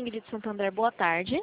Ingrid Santander, boa tarde.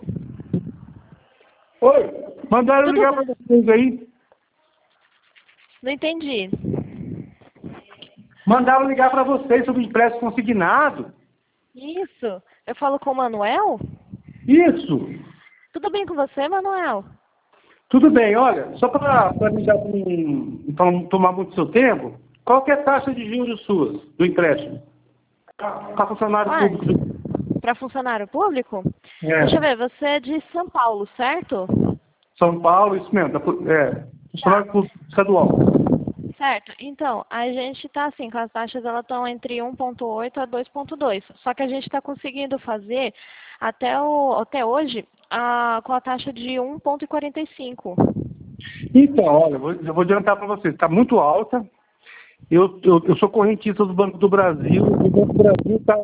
Oi, mandaram ligar para vocês aí. Não entendi. Mandaram ligar para vocês sobre empréstimo consignado. Isso. Eu falo com o Manuel? Isso. Tudo bem com você, Manuel? Tudo bem, olha, só para não tomar muito seu tempo, qual que é a taxa de juros suas do empréstimo? Para funcionário público. Para funcionário público? É. Deixa eu ver, você é de São Paulo, certo? São Paulo, isso mesmo, funcionário público estadual. Certo. Então, a gente está assim, com as taxas elas estão entre 1,8 a 2,2. Só que a gente está conseguindo fazer até hoje com a taxa de 1,45. Então, olha, eu vou adiantar para vocês, está muito alta. Eu sou correntista do Banco do Brasil, e o Banco do Brasil está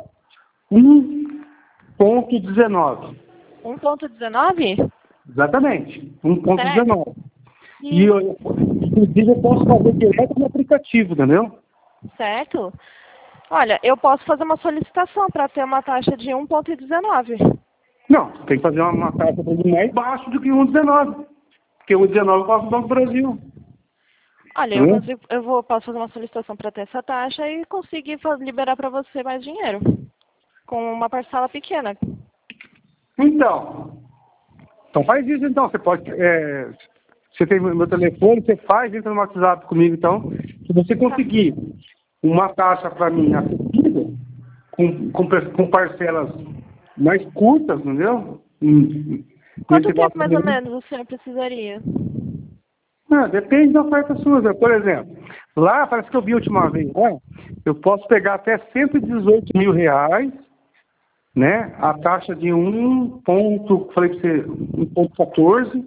1,19. 1,19? Exatamente, 1,19. E Certo. inclusive eu posso fazer direto no aplicativo, entendeu? Certo. Olha, eu posso fazer uma solicitação para ter uma taxa de 1,19. Não, tem que fazer uma taxa mais baixo do que 1,19. Porque 1,19 eu faço no Banco do Brasil. Olha, posso fazer uma solicitação para ter essa taxa e conseguir liberar para você mais dinheiro. Com uma parcela pequena. Então faz isso então. Você pode. Você tem meu telefone, você faz, entra no WhatsApp comigo então. Se você conseguir uma taxa para mim acessível, com parcelas mais curtas, entendeu? Quanto tempo mais ou menos o senhor precisaria? Depende da oferta sua. Por exemplo, lá, parece que eu vi a última vez, eu posso pegar até R$118 mil, né? A taxa de 1,14.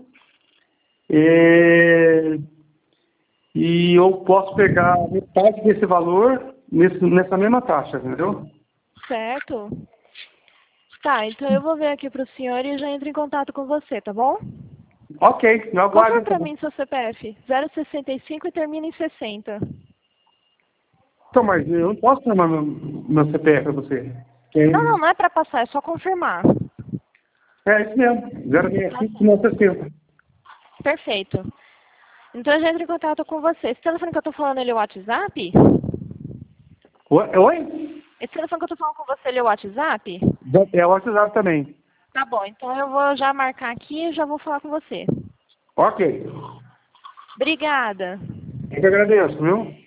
E eu posso pegar metade desse valor nessa mesma taxa, entendeu? Certo. Tá, então eu vou ver aqui para o senhor e já entro em contato com você, tá bom? Ok, eu aguardo. Confirma para mim seu CPF. 065 e termina em 60. Então, mas eu não posso tomar meu CPF para você. Não é para passar, é só confirmar. É isso mesmo, 065 não 60. Perfeito. Então eu já entro em contato com você. Esse telefone que eu tô falando, ele é o WhatsApp? Oi? Esse telefone que eu tô falando com você, ele é o WhatsApp? É o WhatsApp também. Tá bom, então eu vou já marcar aqui e já vou falar com você. Ok. Obrigada. Eu que agradeço, viu?